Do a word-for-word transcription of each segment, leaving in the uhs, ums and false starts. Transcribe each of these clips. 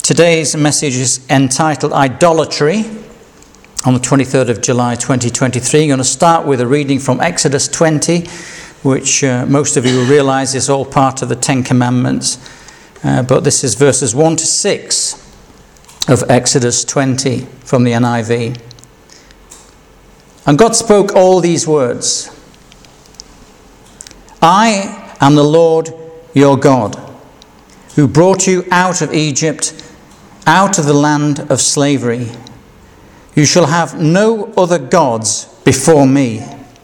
Today's message is entitled Idolatry on the twenty-third of July twenty twenty-three. I'm going to start with a reading from Exodus twenty, which uh, most of you will realise is all part of the Ten Commandments. Uh, but this is verses one to six of Exodus twenty from the N I V. And God spoke all these words. I am the Lord your God, who brought you out of Egypt, out of the land of slavery. You shall have no other gods before me.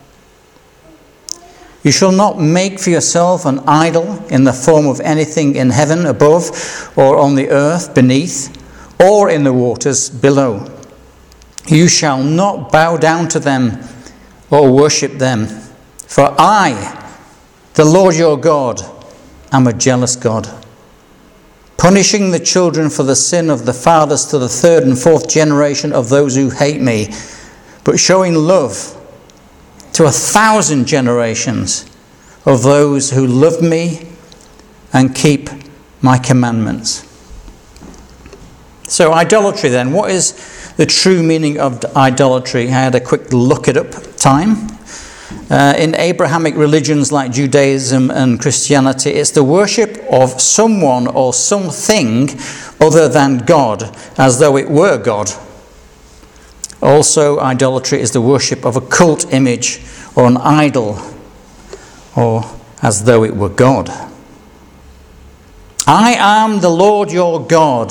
You shall not make for yourself an idol in the form of anything in heaven above, or on the earth beneath, or in the waters below. You shall not bow down to them or worship them. For I, the Lord your God, am a jealous God, punishing the children for the sin of the fathers to the third and fourth generation of those who hate me, but showing love to a thousand generations of those who love me and keep my commandments. So idolatry then, what is the true meaning of idolatry? I had a quick look it up time. Uh, in Abrahamic religions like Judaism and Christianity, it's the worship of someone or something other than God, as though it were God. Also, idolatry is the worship of a cult image or an idol, or as though it were God. I am the Lord your God.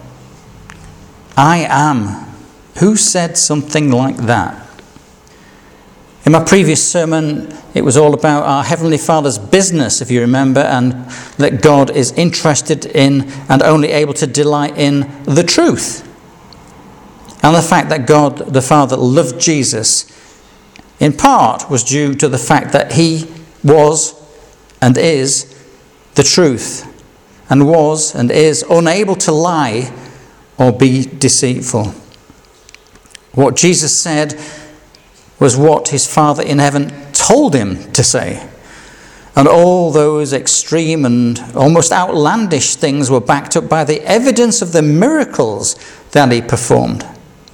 I am. Who said something like that? In my previous sermon, it was all about our Heavenly Father's business, if you remember, and that God is interested in and only able to delight in the truth. And the fact that God the Father loved Jesus, in part, was due to the fact that he was and is the truth, and was and is unable to lie or be deceitful. What Jesus said was what his Father in heaven told him to say. And all those extreme and almost outlandish things were backed up by the evidence of the miracles that he performed.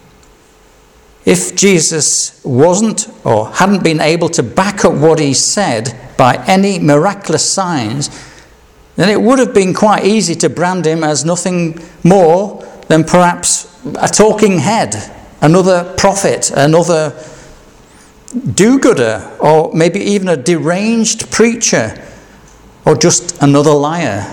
If Jesus wasn't or hadn't been able to back up what he said by any miraculous signs, then it would have been quite easy to brand him as nothing more than perhaps a talking head, another prophet, another do-gooder, or maybe even a deranged preacher, or just another liar.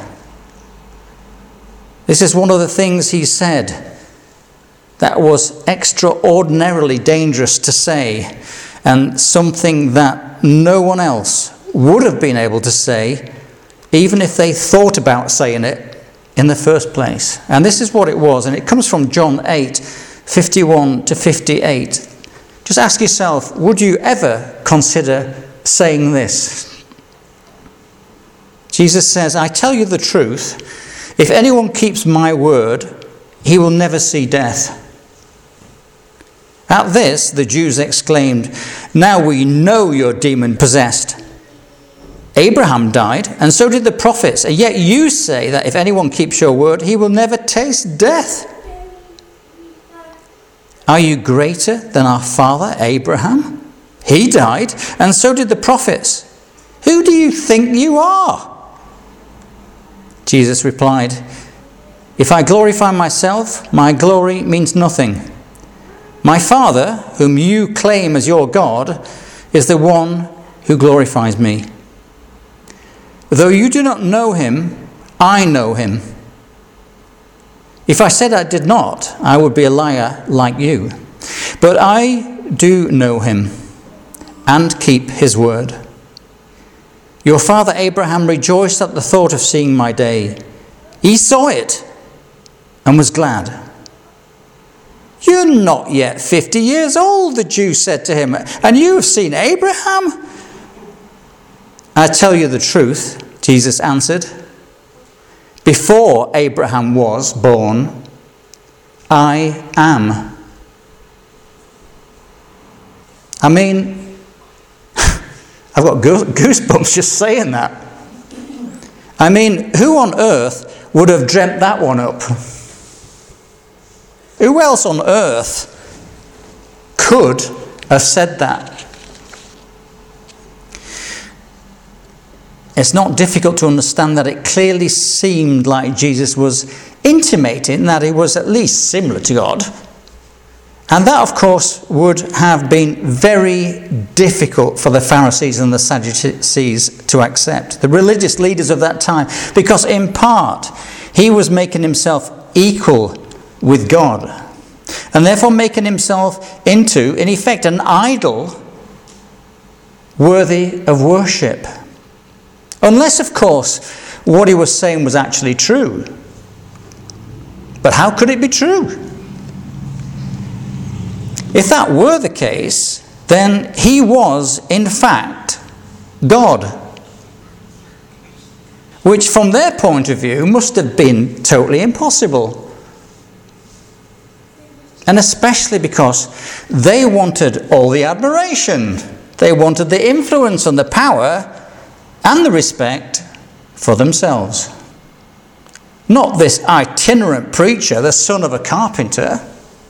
This is one of the things he said that was extraordinarily dangerous to say, and something that no one else would have been able to say, even if they thought about saying it in the first place. And this is what it was, and it comes from John eight, fifty-one to fifty-eight. Just ask yourself, would you ever consider saying this? Jesus says, I tell you the truth, if anyone keeps my word, he will never see death. At this, the Jews exclaimed, now we know you're demon-possessed. Abraham died, and so did the prophets, and yet you say that if anyone keeps your word, he will never taste death. Are you greater than our father Abraham? He died, and so did the prophets. Who do you think you are? Jesus replied, if I glorify myself, my glory means nothing. My Father, whom you claim as your God, is the one who glorifies me. Though you do not know him, I know him. If I said I did not, I would be a liar like you. But I do know him and keep his word. Your father Abraham rejoiced at the thought of seeing my day. He saw it and was glad. You're not yet fifty years old, the Jews said to him, and you have seen Abraham? I tell you the truth, Jesus answered. Before Abraham was born, I am. I mean, I've got goosebumps just saying that. I mean, who on earth would have dreamt that one up? Who else on earth could have said that? It's not difficult to understand that it clearly seemed like Jesus was intimating that he was at least similar to God. And that, of course, would have been very difficult for the Pharisees and the Sadducees to accept, the religious leaders of that time, because in part he was making himself equal with God, and therefore making himself into, in effect, an idol worthy of worship. Unless, of course, what he was saying was actually true. But how could it be true? If that were the case, then he was, in fact, God. Which, from their point of view, must have been totally impossible. And especially because they wanted all the admiration. They wanted the influence and the power and the respect for themselves. Not this itinerant preacher, the son of a carpenter.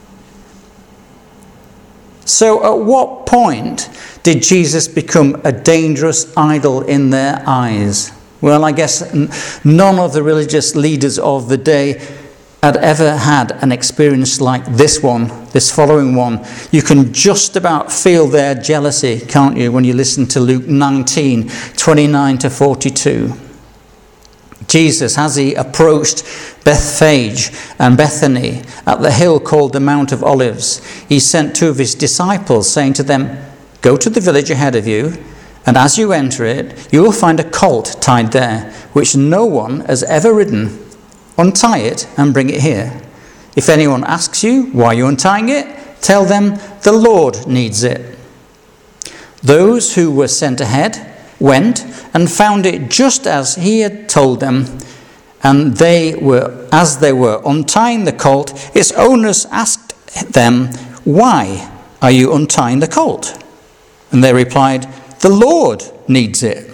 So at what point did Jesus become a dangerous idol in their eyes? Well, I guess none of the religious leaders of the day had ever had an experience like this one, this following one. You can just about feel their jealousy, can't you, when you listen to Luke nineteen, twenty-nine to forty-two. Jesus, as he approached Bethphage and Bethany at the hill called the Mount of Olives, he sent two of his disciples, saying to them, "Go to the village ahead of you, and as you enter it, you will find a colt tied there, which no one has ever ridden. Untie it and bring it here. If anyone asks you why you're untying it, tell them the Lord needs it." Those who were sent ahead went and found it just as he had told them, and they were, as they were untying the colt, its owners asked them, "Why are you untying the colt?" And they replied, "The Lord needs it."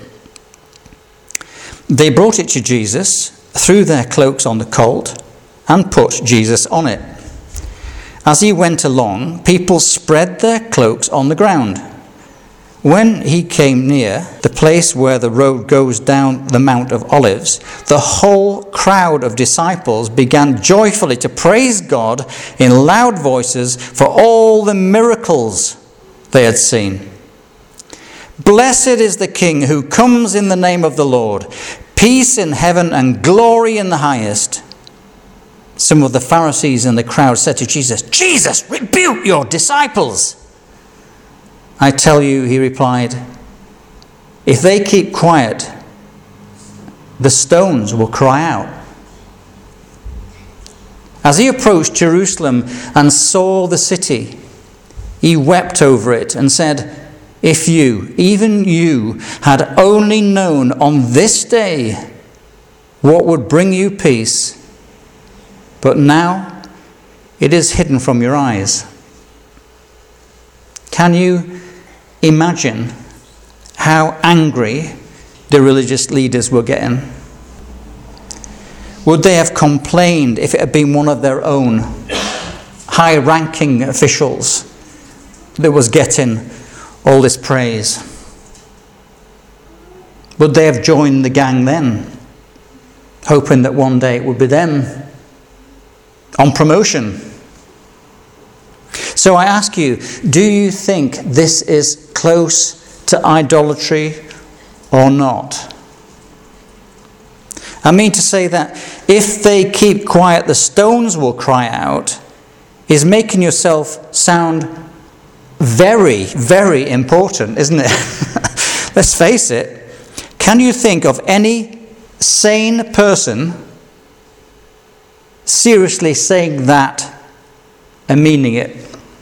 They brought it to Jesus, threw their cloaks on the colt, and put Jesus on it. As he went along, people spread their cloaks on the ground. When he came near the place where the road goes down the Mount of Olives, the whole crowd of disciples began joyfully to praise God in loud voices for all the miracles they had seen. "Blessed is the King who comes in the name of the Lord. Peace in heaven and glory in the highest." Some of the Pharisees in the crowd said to Jesus, "Jesus, rebuke your disciples." "I tell you," he replied, "if they keep quiet, the stones will cry out." As he approached Jerusalem and saw the city, he wept over it and said, "If you, even you, had only known on this day what would bring you peace, but now it is hidden from your eyes." Can you imagine how angry the religious leaders were getting? Would they have complained if it had been one of their own high-ranking officials that was getting all this praise? Would they have joined the gang then, hoping that one day it would be them on promotion? So I ask you, do you think this is close to idolatry or not? I mean to say that if they keep quiet, the stones will cry out, is making yourself sound very, very important, isn't it? Let's face it. Can you think of any sane person seriously saying that and meaning it?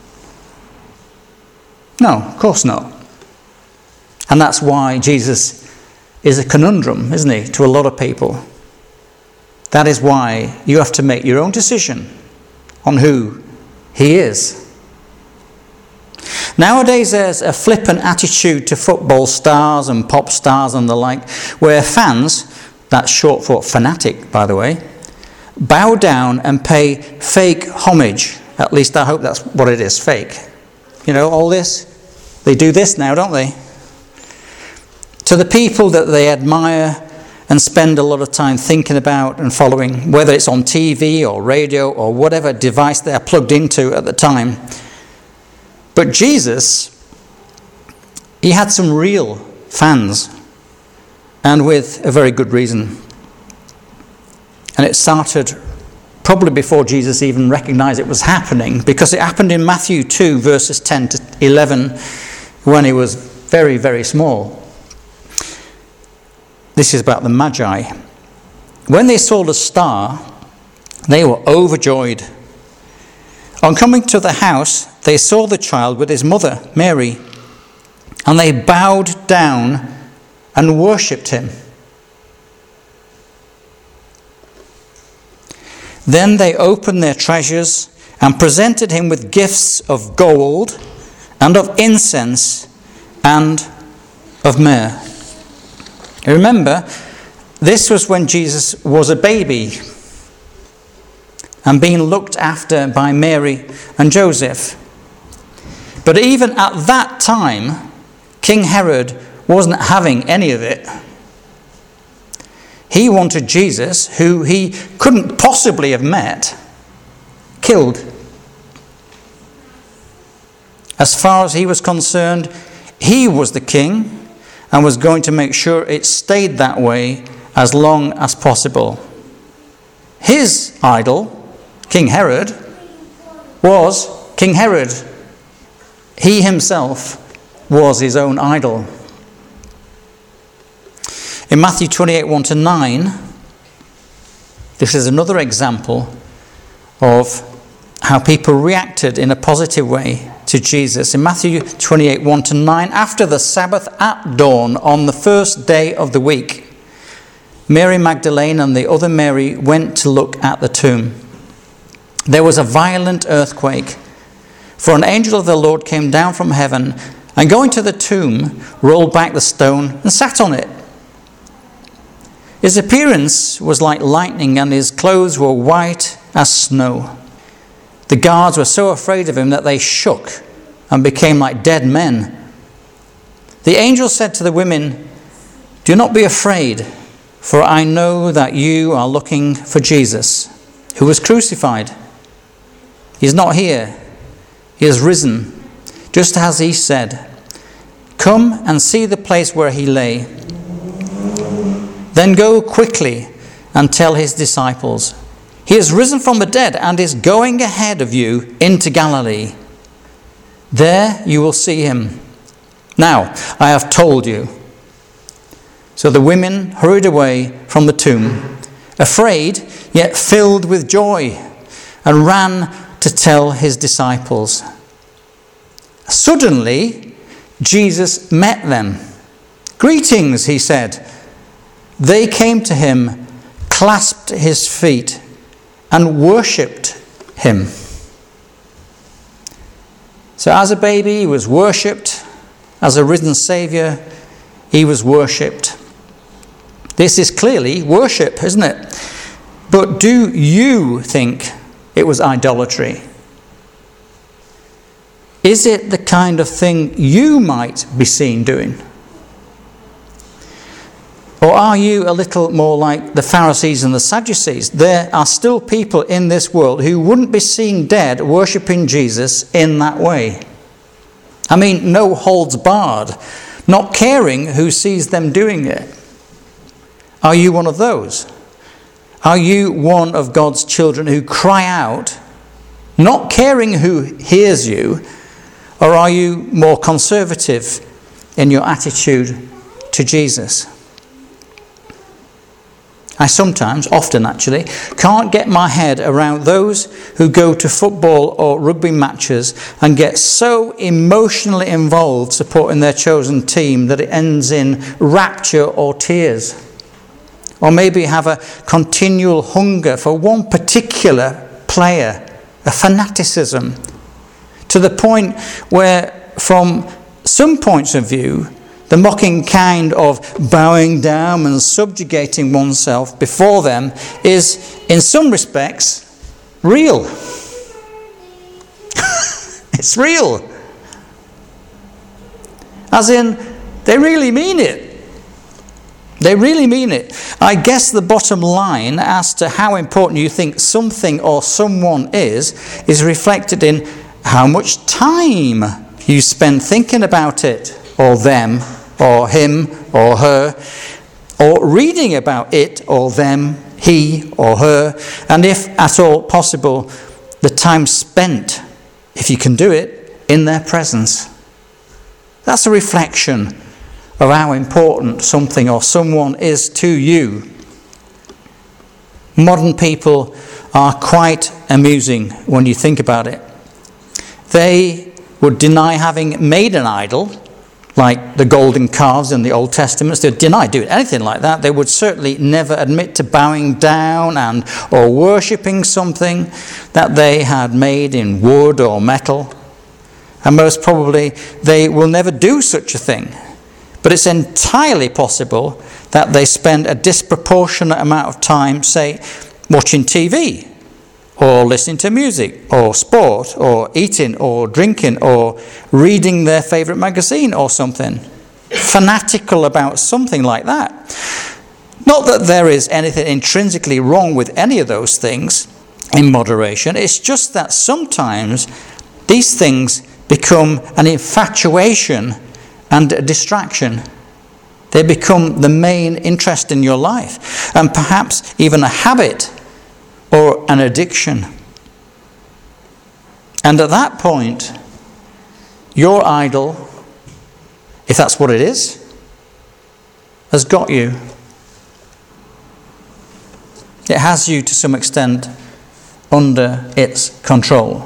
No, of course not. And that's why Jesus is a conundrum, isn't he, to a lot of people. That is why you have to make your own decision on who he is. Nowadays there's a flippant attitude to football stars and pop stars and the like, where fans, that's short for fanatic by the way, bow down and pay fake homage At least I hope that's what it is, fake. You know, all this, they do this now, don't they? To the people that they admire and spend a lot of time thinking about and following, whether it's on T V or radio or whatever device they're plugged into at the time. But Jesus, he had some real fans, and with a very good reason. And it started probably before Jesus even recognized it was happening, because it happened in Matthew two, verses ten to eleven, when he was very, very small. This is about the Magi. When they saw the star, they were overjoyed. On coming to the house, they saw the child with his mother, Mary, and they bowed down and worshipped him. Then they opened their treasures and presented him with gifts of gold and of incense and of myrrh. Remember, this was when Jesus was a baby and being looked after by Mary and Joseph. But even at that time, King Herod wasn't having any of it. He wanted Jesus, who he couldn't possibly have met, killed. As far as he was concerned, he was the king and was going to make sure it stayed that way as long as possible. His idol, King Herod, was King Herod. He himself was his own idol. In Matthew twenty-eight, one to nine, this is another example of how people reacted in a positive way to Jesus. In Matthew twenty-eight, one to nine, after the Sabbath at dawn on the first day of the week, Mary Magdalene and the other Mary went to look at the tomb. There was a violent earthquake, for an angel of the Lord came down from heaven and going to the tomb, rolled back the stone and sat on it. His appearance was like lightning and his clothes were white as snow. The guards were so afraid of him that they shook and became like dead men. The angel said to the women, "Do not be afraid, for I know that you are looking for Jesus, who was crucified. He is not here. He has risen, just as he said. Come and see the place where he lay. Then go quickly and tell his disciples, he has risen from the dead and is going ahead of you into Galilee. There you will see him. Now, I have told you." So the women hurried away from the tomb, afraid yet filled with joy, and ran to tell his disciples. Suddenly, Jesus met them. "Greetings," he said. They came to him, clasped his feet, and worshipped him. So as a baby, he was worshipped. As a risen Saviour, he was worshipped. This is clearly worship, isn't it? But do you think it was idolatry? Is it the kind of thing you might be seen doing? Or are you a little more like the Pharisees and the Sadducees? There are still people in this world who wouldn't be seen dead worshipping Jesus in that way. I mean, no holds barred, not caring who sees them doing it. Are you one of those? Are you one of God's children who cry out, not caring who hears you? Or are you more conservative in your attitude to Jesus? I sometimes, often actually, can't get my head around those who go to football or rugby matches and get so emotionally involved supporting their chosen team that it ends in rapture or tears. Or maybe have a continual hunger for one particular player, a fanaticism, to the point where, from some points of view, the mocking kind of bowing down and subjugating oneself before them is, in some respects, real. It's real. As in, they really mean it. They really mean it. I guess the bottom line as to how important you think something or someone is, is reflected in how much time you spend thinking about it, or them, or him, or her, or reading about it, or them, he, or her, and if at all possible, the time spent, if you can do it, in their presence. That's a reflection of how important something or someone is to you. Modern people are quite amusing when you think about it. They would deny having made an idol, like the golden calves in the Old Testament. They'd deny doing anything like that. They would certainly never admit to bowing down and or worshipping something that they had made in wood or metal. And most probably they will never do such a thing. But it's entirely possible that they spend a disproportionate amount of time, say, watching T V, or listening to music, or sport, or eating, or drinking, or reading their favourite magazine or something. Fanatical about something like that. Not that there is anything intrinsically wrong with any of those things in moderation. It's just that sometimes these things become an infatuation and a distraction. They become the main interest in your life, and perhaps even a habit or an addiction. And at that point, your idol, if that's what it is, has got you. It has you to some extent under its control.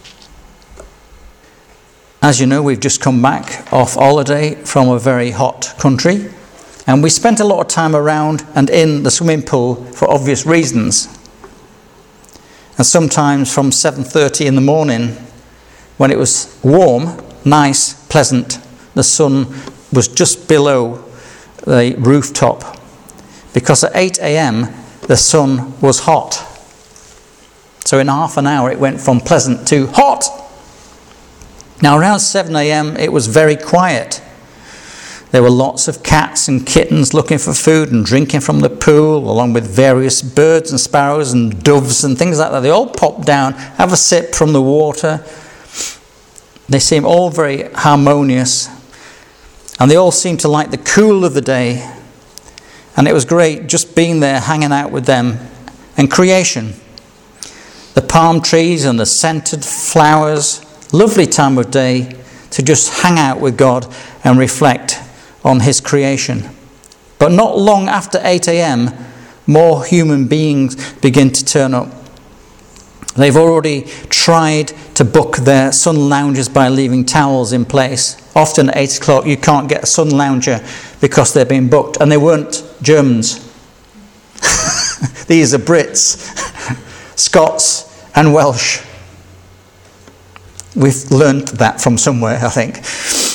As you know, we've just come back off holiday from a very hot country, and we spent a lot of time around and in the swimming pool for obvious reasons. And sometimes from seven thirty in the morning, when it was warm, nice, pleasant, the sun was just below the rooftop, because at eight a.m. the sun was hot. So in half an hour it went from pleasant to hot. Now around seven a.m. it was very quiet. There were lots of cats and kittens looking for food and drinking from the pool, along with various birds and sparrows and doves and things like that. They all pop down, have a sip from the water. They seem all very harmonious, and they all seem to like the cool of the day. And it was great just being there, hanging out with them. And creation, the palm trees and the scented flowers, lovely time of day to just hang out with God and reflect on his creation. But not long after eight a.m, more human beings begin to turn up. They've already tried to book their sun loungers by leaving towels in place. Often at eight o'clock you can't get a sun lounger because they're being booked, and they weren't Germans. These are Brits, Scots and Welsh. We've learned that from somewhere, I think.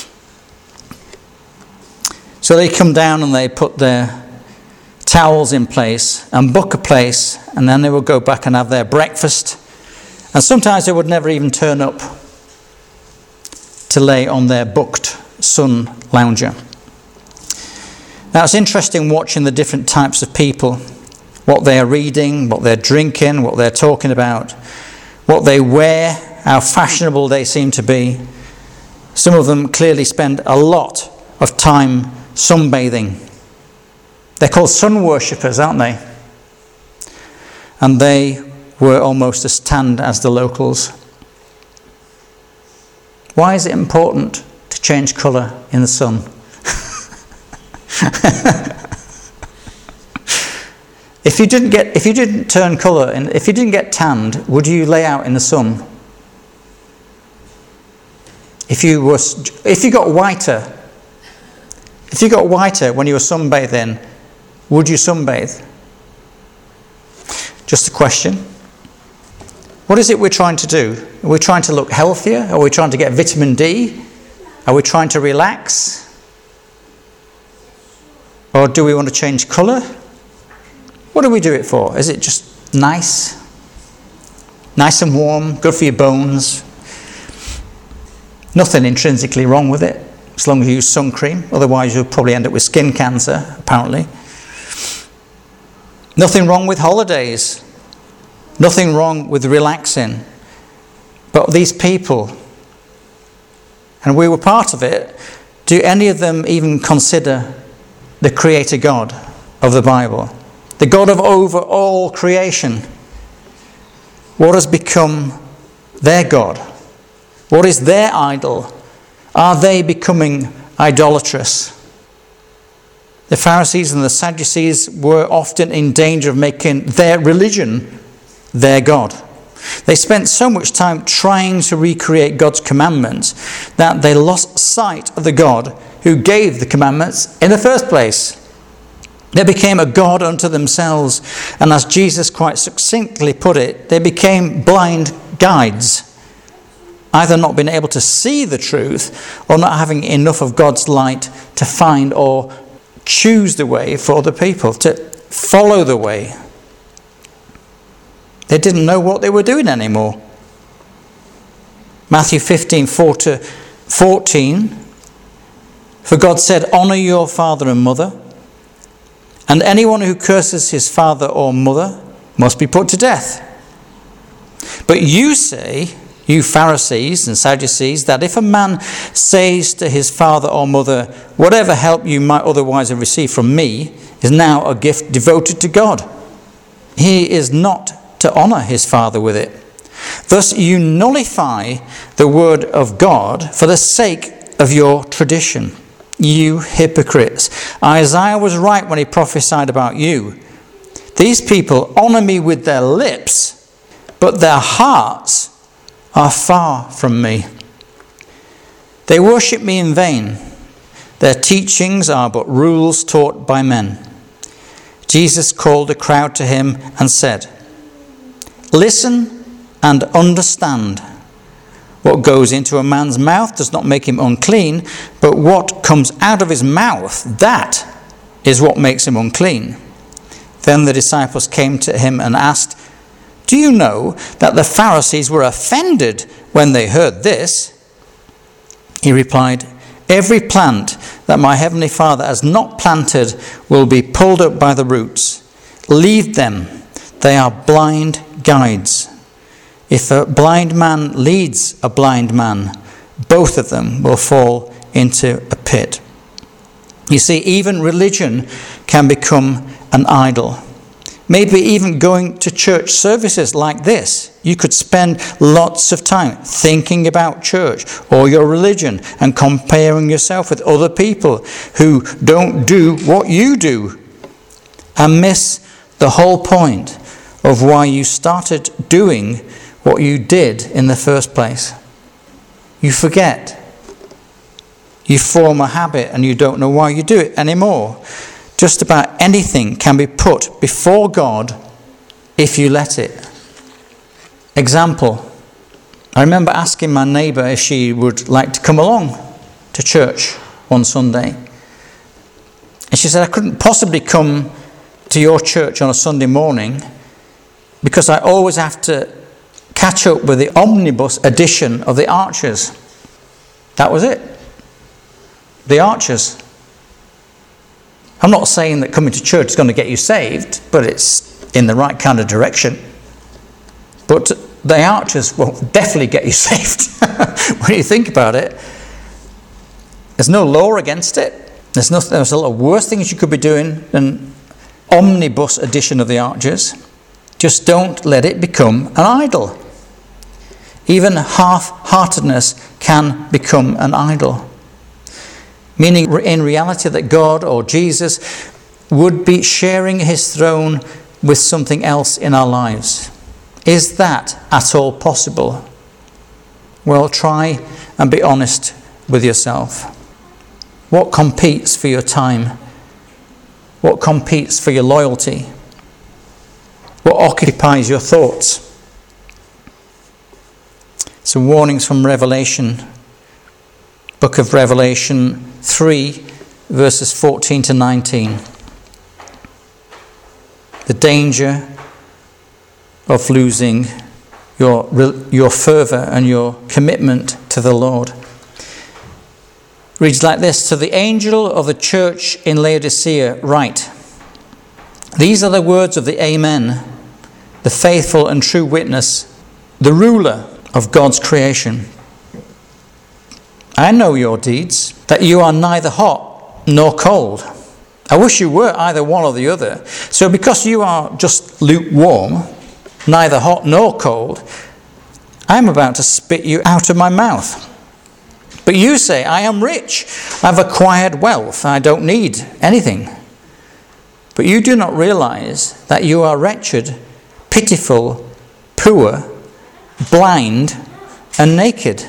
So they come down and they put their towels in place and book a place, and then they will go back and have their breakfast. And sometimes they would never even turn up to lay on their booked sun lounger. Now it's interesting watching the different types of people, what they're reading, what they're drinking, what they're talking about, what they wear, how fashionable they seem to be. Some of them clearly spend a lot of time sunbathing. They're called sun worshippers, aren't they? And they were almost as tanned as the locals. Why is it important to change colour in the sun? If you didn't get, if you didn't turn colour, and if you didn't get tanned, would you lay out in the sun? If you were, if you got whiter, if you got whiter when you were sunbathing, would you sunbathe? Just a question. What is it we're trying to do? Are we trying to look healthier? Are we trying to get vitamin D? Are we trying to relax? Or do we want to change colour? What do we do it for? Is it just nice? Nice and warm, good for your bones? Nothing intrinsically wrong with it, as long as you use sun cream. Otherwise, you'll probably end up with skin cancer, apparently. Nothing wrong with holidays. Nothing wrong with relaxing. But these people, and we were part of it, do any of them even consider the Creator God of the Bible? The God of over all creation. What has become their God? What is their idol? Are they becoming idolatrous? The Pharisees and the Sadducees were often in danger of making their religion their God. They spent so much time trying to recreate God's commandments that they lost sight of the God who gave the commandments in the first place. They became a god unto themselves, and as Jesus quite succinctly put it, they became blind guides, either not being able to see the truth or not having enough of God's light to find or choose the way for other people, to follow the way. They didn't know what they were doing anymore. Matthew fifteen, four to fourteen. For God said, "Honour your father and mother, and anyone who curses his father or mother must be put to death. But you say, you Pharisees and Sadducees, that if a man says to his father or mother, whatever help you might otherwise have received from me is now a gift devoted to God, he is not to honour his father with it. Thus you nullify the word of God for the sake of your tradition. You hypocrites. Isaiah was right when he prophesied about you. These people honour me with their lips, but their hearts are far from me. They worship me in vain. Their teachings are but rules taught by men." Jesus called the crowd to him and said, "Listen and understand. What goes into a man's mouth does not make him unclean, but what comes out of his mouth, that is what makes him unclean." Then the disciples came to him and asked, "Do you know that the Pharisees were offended when they heard this?" He replied, "Every plant that my heavenly Father has not planted will be pulled up by the roots. Leave them. They are blind guides. If a blind man leads a blind man, both of them will fall into a pit." You see, even religion can become an idol. Maybe even going to church services like this. You could spend lots of time thinking about church or your religion and comparing yourself with other people who don't do what you do, and miss the whole point of why you started doing what you did in the first place. You forget. You form a habit and you don't know why you do it anymore. Just about anything can be put before God if you let it. Example, I remember asking my neighbour if she would like to come along to church one Sunday. And she said, "I couldn't possibly come to your church on a Sunday morning because I always have to catch up with the omnibus edition of the Archers." That was it. The Archers. I'm not saying that coming to church is going to get you saved, but it's in the right kind of direction. But the Archers will definitely get you saved. When you think about it, there's no law against it. There's, no, there's a lot of worse things you could be doing than omnibus edition of the Archers. Just don't let it become an idol. Even half-heartedness can become an idol. Meaning in reality that God or Jesus would be sharing his throne with something else in our lives. Is that at all possible? Well, try and be honest with yourself. What competes for your time? What competes for your loyalty? What occupies your thoughts? Some warnings from Revelation. Book of Revelation three, verses fourteen to nineteen. The danger of losing your, your fervour and your commitment to the Lord. reads like this: "To the angel of the church in Laodicea write, these are the words of the Amen, the faithful and true witness, the ruler of God's creation. I know your deeds, that you are neither hot nor cold. I wish you were either one or the other. So because you are just lukewarm, neither hot nor cold, I am about to spit you out of my mouth. But you say, I am rich, I've acquired wealth, I don't need anything. But you do not realize that you are wretched, pitiful, poor, blind, and naked.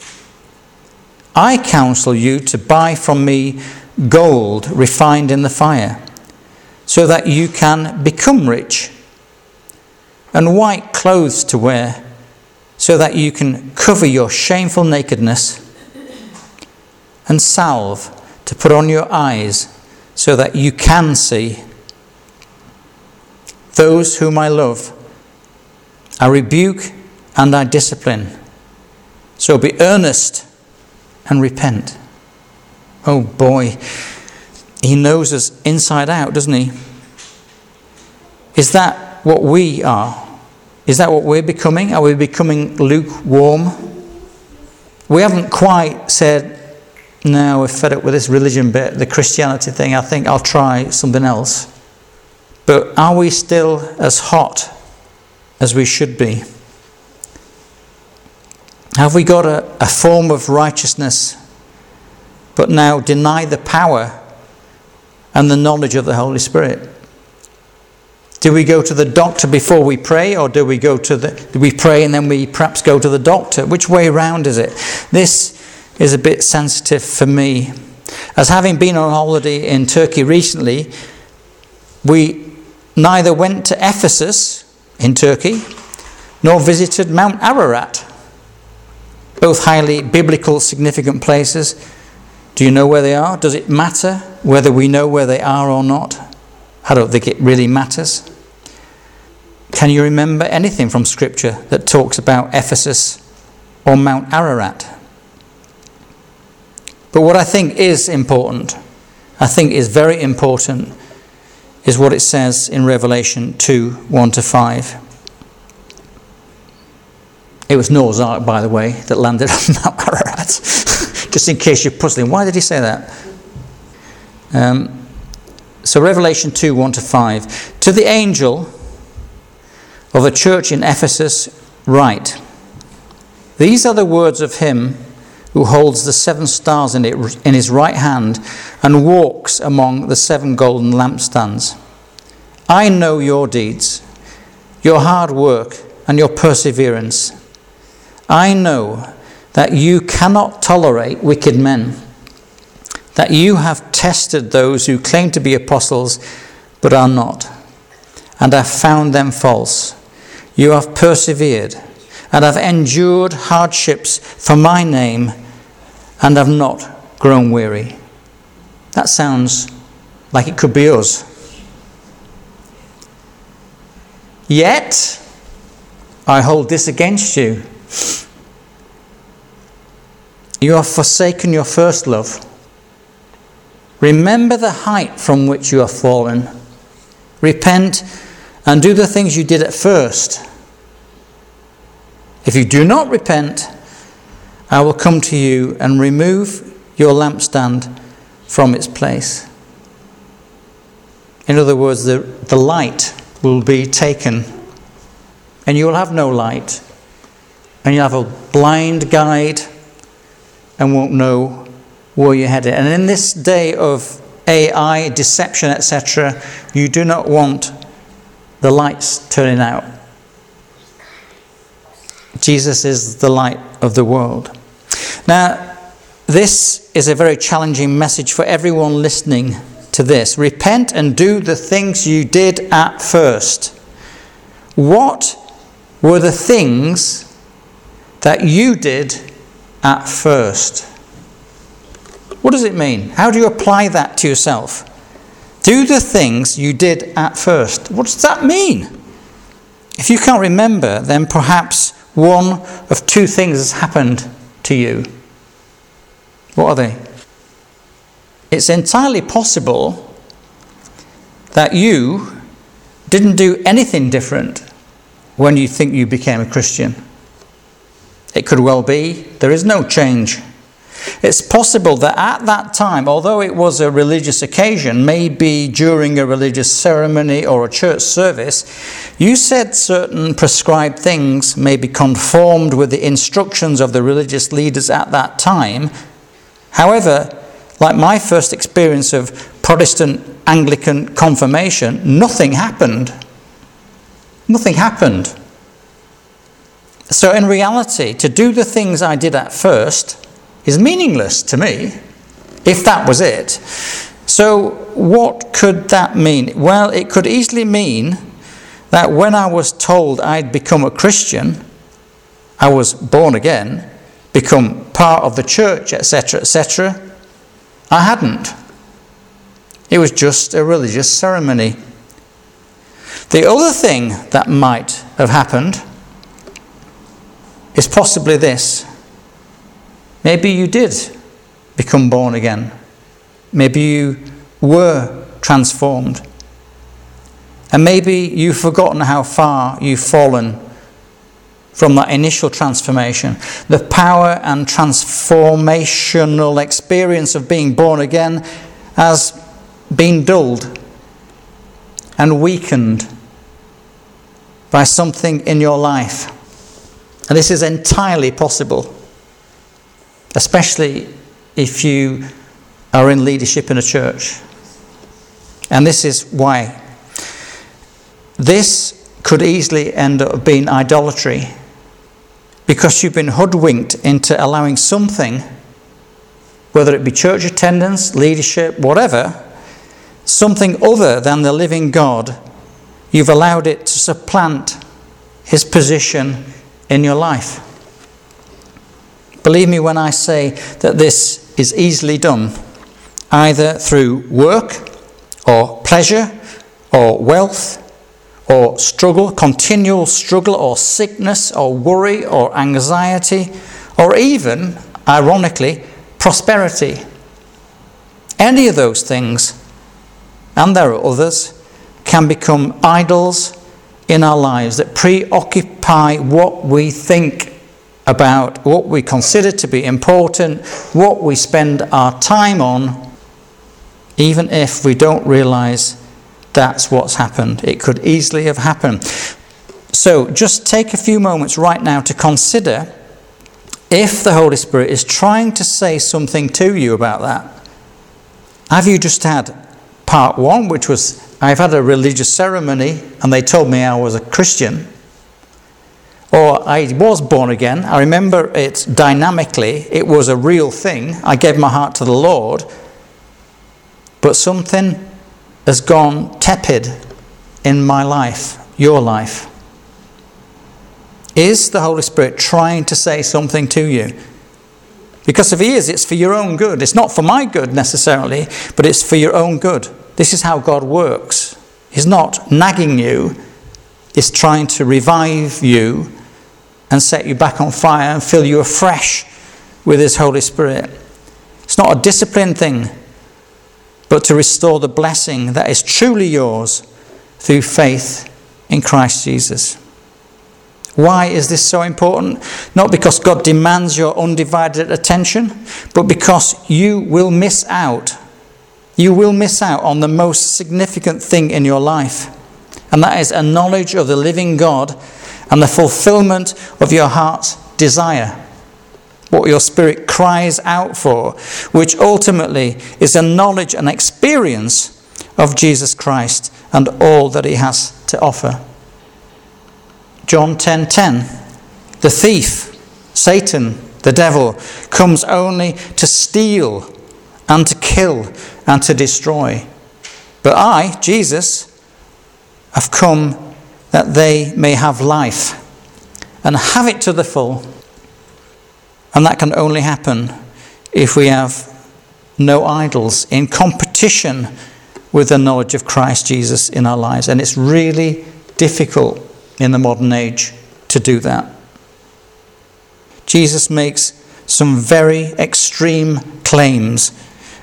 I counsel you to buy from me gold refined in the fire, so that you can become rich, and white clothes to wear, so that you can cover your shameful nakedness, and salve to put on your eyes, so that you can see. Those whom I love, I rebuke and I discipline. So be earnest and repent." Oh boy, he knows us inside out, doesn't he? Is that what we are? Is that what we're becoming? Are we becoming lukewarm? We haven't quite said, no, we're fed up with this religion bit, the Christianity thing, I think I'll try something else. But are we still as hot as we should be? Have we got a, a form of righteousness, but now deny the power and the knowledge of the Holy Spirit? Do we go to the doctor before we pray, or do we go to the do we pray and then we perhaps go to the doctor? Which way round is it? This is a bit sensitive for me. As having been on holiday in Turkey recently, we neither went to Ephesus in Turkey nor visited Mount Ararat, both highly biblical, significant places. Do you know where they are? Does it matter whether we know where they are or not? I don't think it really matters. Can you remember anything from Scripture that talks about Ephesus or Mount Ararat? But what I think is important, I think is very important, is what it says in Revelation two, one to five. It was Noah's Ark, by the way, that landed on Mount Ararat. Just in case you're puzzling, why did he say that? Um, so Revelation two, one to five. "To the angel of the church in Ephesus write, these are the words of him who holds the seven stars in, it, in his right hand and walks among the seven golden lampstands. I know your deeds, your hard work and your perseverance. I know that you cannot tolerate wicked men, that you have tested those who claim to be apostles but are not, and have found them false. You have persevered and have endured hardships for my name and have not grown weary." That sounds like it could be us. "Yet I hold this against you. You have forsaken your first love. Remember the height from which you have fallen. Repent and do the things you did at first. If you do not repent, I will come to you and remove your lampstand from its place." In other words, the, the light will be taken, and you will have no light, and you'll have a blind guide and won't know where you're headed. And in this day of A I, deception, et cetera, you do not want the lights turning out. Jesus is the light of the world. Now, this is a very challenging message for everyone listening to this. Repent and do the things you did at first. What were the things that you did at first? What does it mean? How do you apply that to yourself? Do the things you did at first. What does that mean? If you can't remember, then perhaps one of two things has happened to you. What are they? it's entirely possible that you didn't do anything different when you think you became a Christian. It could well be there is no change. It's possible that at that time, although it was a religious occasion, maybe during a religious ceremony or a church service, you said certain prescribed things, maybe conformed with the instructions of the religious leaders at that time. However, like my first experience of Protestant Anglican confirmation, nothing happened. Nothing happened. So in reality, to do the things I did at first is meaningless to me, if that was it. So what could that mean? Well, it could easily mean that when I was told I'd become a Christian, I was born again, become part of the church, et cetera, et cetera, I hadn't. It was just a religious ceremony. The other thing that might have happened is possibly this. Maybe you did become born again. Maybe you were transformed. And maybe you've forgotten how far you've fallen from that initial transformation. The power and transformational experience of being born again has been dulled and weakened by something in your life. And this is entirely possible, especially if you are in leadership in a church. And this is why. This could easily end up being idolatry, because you've been hoodwinked into allowing something, whether it be church attendance, leadership, whatever, something other than the living God. You've allowed it to supplant his position in your life. Believe me when I say that this is easily done, either through work or pleasure or wealth or struggle, continual struggle or sickness or worry or anxiety, or even, ironically, prosperity. Any of those things, and there are others, can become idols in our lives that preoccupy what we think about, what we consider to be important, what we spend our time on, even if we don't realize that's what's happened. It could easily have happened. So just take a few moments right now to consider if the Holy Spirit is trying to say something to you about that. Have you just had part one, which was, I've had a religious ceremony and they told me I was a Christian, or I was born again, I remember it dynamically, it was a real thing, I gave my heart to the Lord, but something has gone tepid in my life, your life. Is the Holy Spirit trying to say something to you? Because if he is, it's for your own good. It's not for my good necessarily, but it's for your own good. This is how God works. He's not nagging you. He's trying to revive you and set you back on fire and fill you afresh with his Holy Spirit. It's not a discipline thing, but to restore the blessing that is truly yours through faith in Christ Jesus. Why is this so important? Not because God demands your undivided attention, but because you will miss out. You will miss out on the most significant thing in your life. And that is a knowledge of the living God and the fulfillment of your heart's desire. What your spirit cries out for, which ultimately is a knowledge and experience of Jesus Christ and all that he has to offer. John ten ten, the thief, Satan, the devil, comes only to steal and to kill and to destroy. But I, Jesus, have come that they may have life and have it to the full. And that can only happen if we have no idols in competition with the knowledge of Christ Jesus in our lives. And it's really difficult in the modern age to do that. Jesus makes some very extreme claims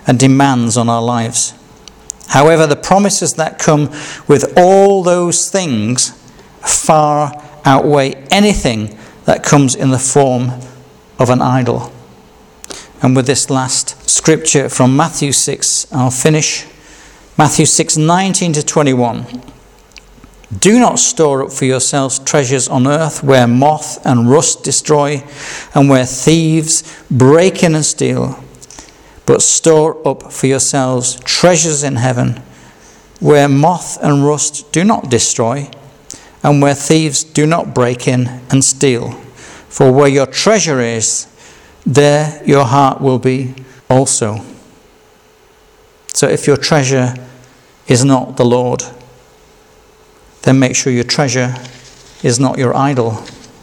and demands on our lives. However, the promises that come with all those things far outweigh anything that comes in the form of an idol. And with this last scripture from Matthew six, I'll finish. Matthew six, nineteen to twenty-one. Do not store up for yourselves treasures on earth where moth and rust destroy and where thieves break in and steal. But store up for yourselves treasures in heaven where moth and rust do not destroy and where thieves do not break in and steal. For where your treasure is, there your heart will be also. So if your treasure is not the Lord, then make sure your treasure is not your idol.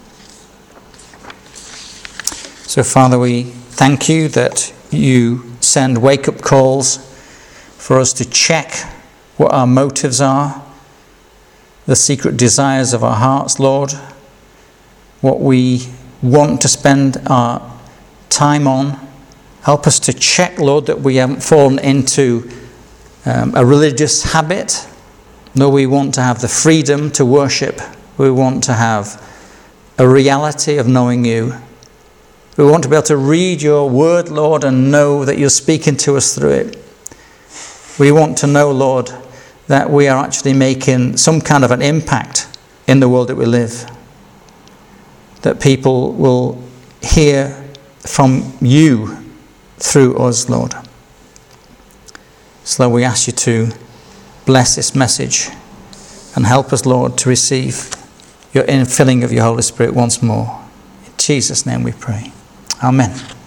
So Father, we thank you that you send wake-up calls for us to check what our motives are, the secret desires of our hearts, Lord, what we want to spend our time on. Help us to check, Lord, that we haven't fallen into um, a religious habit. No, we want to have the freedom to worship. We want to have a reality of knowing you. We want to be able to read your word, Lord, and know that you're speaking to us through it. We want to know, Lord, that we are actually making some kind of an impact in the world that we live. That people will hear from you through us, Lord. So we ask you to bless this message and help us, Lord, to receive your infilling of your Holy Spirit once more. In Jesus' name we pray. Amen.